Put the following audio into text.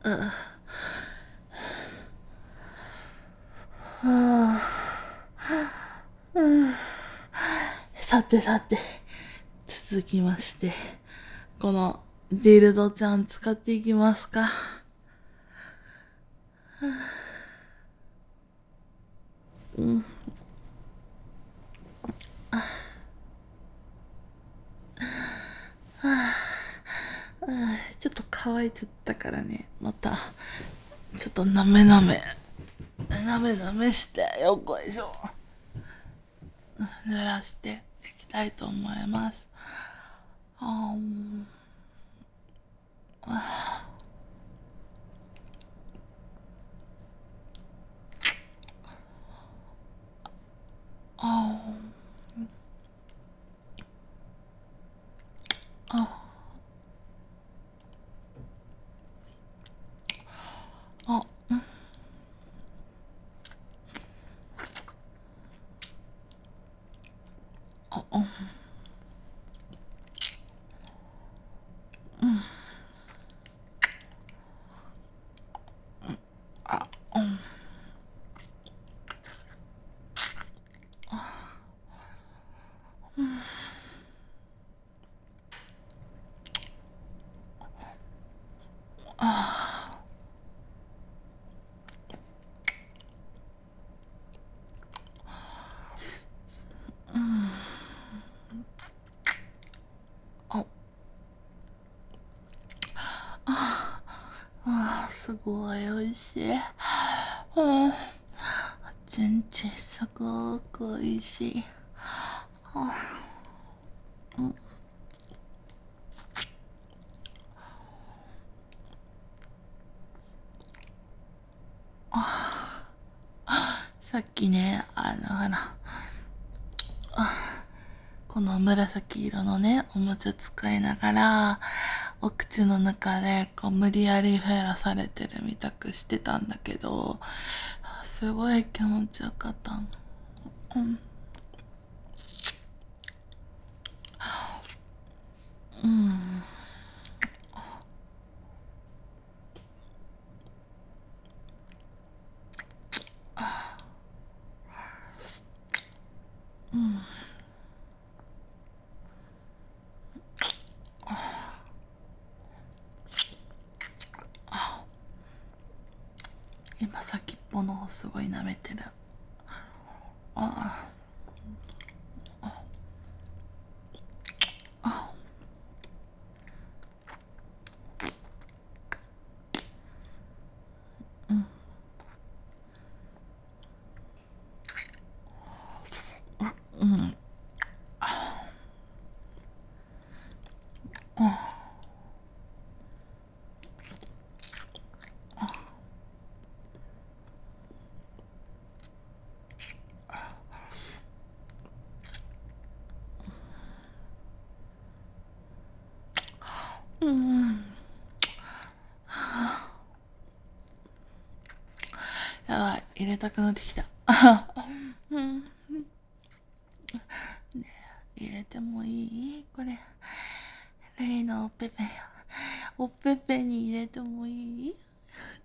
さてさて、続きまして、このディルドちゃん使っていきますか。ちょっと乾いちゃったからね、また、ちょっとなめなめして、よっこいしょ。濡らしていきたいと思います。あーああすごい美味しい。全然すごく美味しい。さっきね、ほら、この紫色のね、おもちゃ使いながら、お口の中でこう無理やりフェラされてるみたくしてたんだけど、すごい気持ちよかった。今先っぽの方すごい舐めてる。やばい、入れたくなってきた。入れてもいいこれ。レイのおっぺぺに入れてもいい？